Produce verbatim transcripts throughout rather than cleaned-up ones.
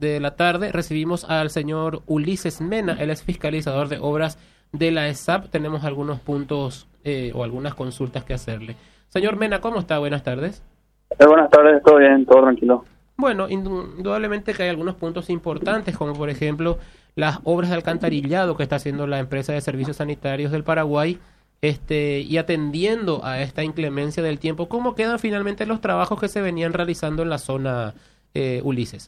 de la tarde recibimos al señor Ulises Mena, él es fiscalizador de obras de la E S A P. Tenemos algunos puntos eh, o algunas consultas que hacerle. Señor Mena, ¿cómo está? Buenas tardes. Eh, buenas tardes, todo bien, todo tranquilo. Bueno, indudablemente que hay algunos puntos importantes, como por ejemplo las obras de alcantarillado que está haciendo la empresa de servicios sanitarios del Paraguay, este, y atendiendo a esta inclemencia del tiempo. ¿Cómo quedan finalmente los trabajos que se venían realizando en la zona, eh, Ulises?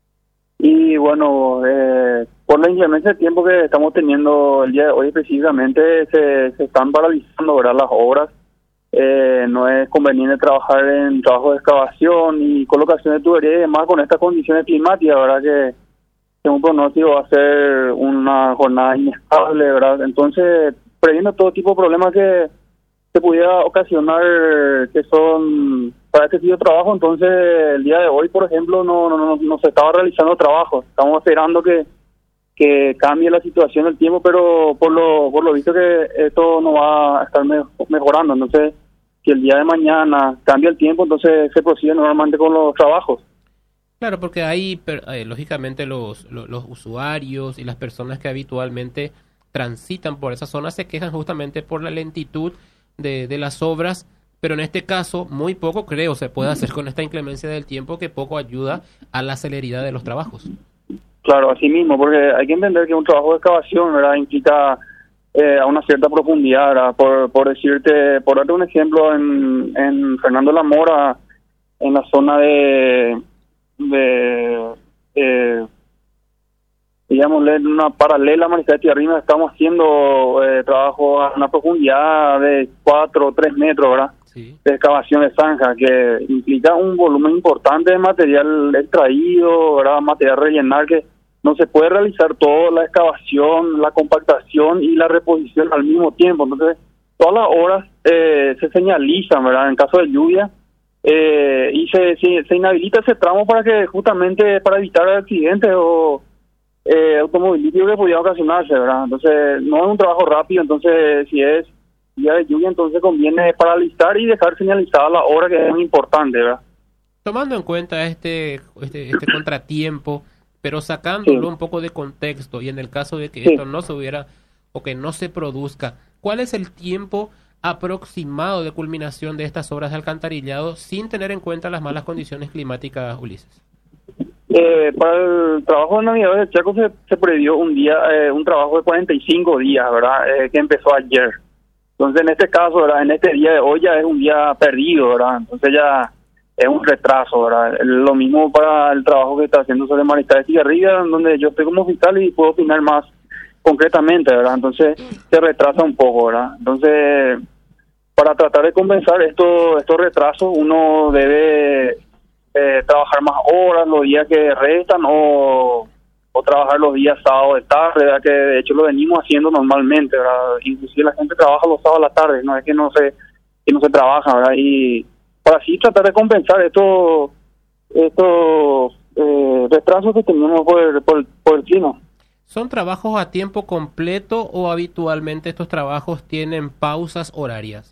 Y bueno, eh, por la inclemencia de tiempo que estamos teniendo el día de hoy específicamente, se, se están paralizando, ¿verdad?, las obras. Eh, no es conveniente trabajar en trabajo de excavación y colocación de tubería y demás con estas condiciones climáticas, ¿verdad?, que según pronóstico va a ser una jornada inestable, ¿verdad? Entonces, previendo todo tipo de problemas que se pudiera ocasionar, que son para este tipo de trabajo, entonces el día de hoy, por ejemplo, no no no, no se estaba realizando trabajo. Estamos esperando que que cambie la situación del tiempo, pero por lo por lo visto que esto no va a estar me, mejorando. Entonces, si el día de mañana cambia el tiempo, entonces se procede normalmente con los trabajos. Claro, porque ahí, eh, lógicamente, los, los, los usuarios y las personas que habitualmente transitan por esa zona se quejan justamente por la lentitud de, de las obras, pero en este caso muy poco creo se puede hacer con esta inclemencia del tiempo, que poco ayuda a la celeridad de los trabajos. Claro, así mismo, porque hay que entender que un trabajo de excavación, ¿verdad?, implica eh, a una cierta profundidad, ¿verdad? Por, por decirte, por darte un ejemplo, en, en Fernando La Mora, en la zona de, de eh, digámosle, en una paralela a Mariscal de Tierrima, estamos haciendo eh, trabajo a una profundidad de cuatro o tres metros, ¿verdad?, sí, de excavación de zanja, que implica un volumen importante de material extraído, ¿verdad?, material rellenar, que no se puede realizar toda la excavación, la compactación y la reposición al mismo tiempo. Entonces, todas las horas eh, se señalizan, ¿verdad?, en caso de lluvia, eh, y se, se, se inhabilita ese tramo para que justamente para evitar accidentes o eh, automovilísticos que podían ocasionarse, ¿verdad? Entonces, no es un trabajo rápido. Entonces, si es día de lluvia, entonces conviene paralizar y dejar señalizada la hora, que es muy importante, ¿verdad? Tomando en cuenta este, este, este contratiempo, pero sacándolo sí. un poco de contexto, y en el caso de que sí. esto no se hubiera o que no se produzca, ¿cuál es el tiempo aproximado de culminación de estas obras de alcantarillado sin tener en cuenta las malas condiciones climáticas, Ulises? Eh, para el trabajo de Navidad del Chaco se, se previó un día, eh, un trabajo de cuarenta y cinco días, ¿verdad?, eh, que empezó ayer. Entonces, en este caso, ¿verdad?, en este día de hoy ya es un día perdido, ¿verdad? Entonces ya es un retraso, ¿verdad? Lo mismo para el trabajo que está haciendo sobre Mariscal de Tierrima, donde yo estoy como fiscal y puedo opinar más concretamente, ¿verdad? Entonces se retrasa un poco, ¿verdad? Entonces, para tratar de compensar esto, estos retrasos, uno debe eh, trabajar más horas los días que restan, o, o trabajar los días sábados de tarde, ¿verdad?, que de hecho lo venimos haciendo normalmente, ¿verdad? Inclusive la gente trabaja los sábados a la tarde, no es que no se, que no se trabaja, ¿verdad? Y para así tratar de compensar estos estos eh, retrasos que tenemos por, por, por el clima. ¿Son trabajos a tiempo completo o habitualmente estos trabajos tienen pausas horarias?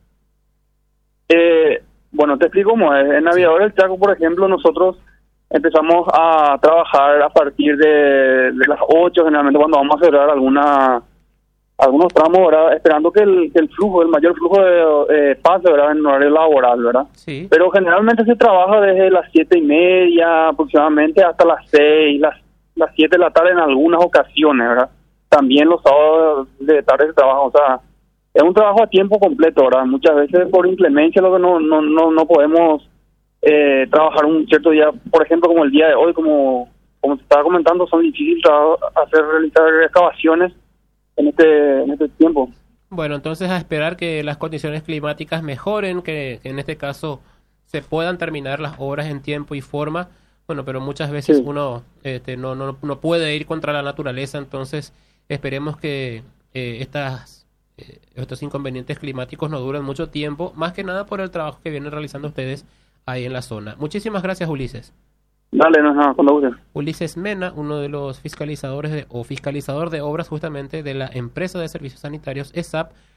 Eh, bueno, te explico cómo es. En Navidad del Chaco, por ejemplo, nosotros empezamos a trabajar a partir de, de las ocho, generalmente cuando vamos a cerrar alguna algunos tramos, ¿verdad?, esperando que el, que el flujo, el mayor flujo de eh, pase, ¿verdad?, en horario laboral, ¿verdad? Sí. Pero generalmente se trabaja desde las siete y media aproximadamente hasta las seis, las las siete de la tarde en algunas ocasiones, ¿verdad? También los sábados de tarde se trabaja, o sea, es un trabajo a tiempo completo, ¿verdad? Muchas veces por inclemencia lo que no no no no podemos eh, trabajar un cierto día, por ejemplo, como el día de hoy, como como te estaba comentando, son difíciles hacer realizar excavaciones en este en este tiempo. Bueno, entonces a esperar que las condiciones climáticas mejoren, que, que en este caso se puedan terminar las obras en tiempo y forma. Bueno, pero muchas veces sí. uno este, no, no no puede ir contra la naturaleza, entonces esperemos que eh, estas eh, estos inconvenientes climáticos no duren mucho tiempo, más que nada por el trabajo que vienen realizando ustedes ahí en la zona. Muchísimas gracias, Ulises. Dale, no, no, cuando guste. Ulises Mena, uno de los fiscalizadores de, o fiscalizador de obras justamente de la empresa de servicios sanitarios E S A P,